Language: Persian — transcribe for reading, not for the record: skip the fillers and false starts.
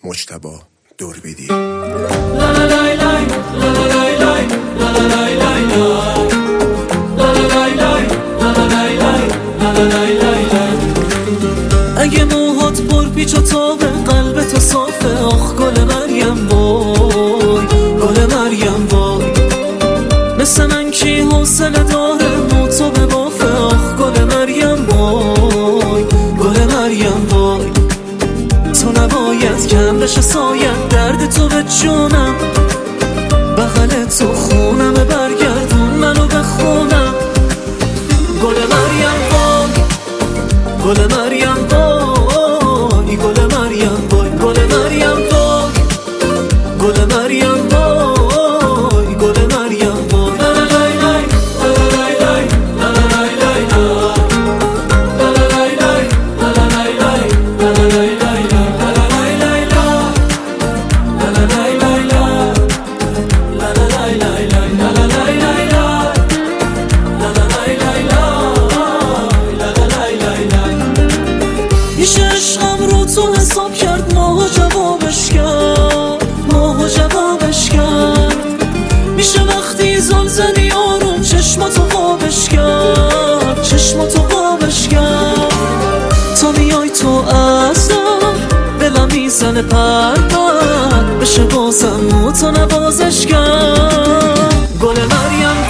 مجتبی دوربیدی. اگه موهات پر پیچ و تابه قلب تو صافه، آخ گل مریم وای، گل مریم وای. مثل من کی حوصله داره مو تو به بافه، آخ گل مریم وای، گل مریم وای. تو نباید کم بشه سایت درد تو به جونم، بغل تو خونم برگردون منو بخونم. گل مریم وای، گل مریم وای، گل مریم وای، گل مریم وای، گل مریم وای، گل مریم وای. میشه عشقم رو تو حساب کرد، ماهو جوابش کرد، ماهو جوابش کرد. میشه وقتی زل زدی آروم چشماتو خوابش کرد، چشماتو خوابش کرد. تا میای تو اصلا دلم میزنه پر بشه بازم و تو نوازش کرد. گل مریم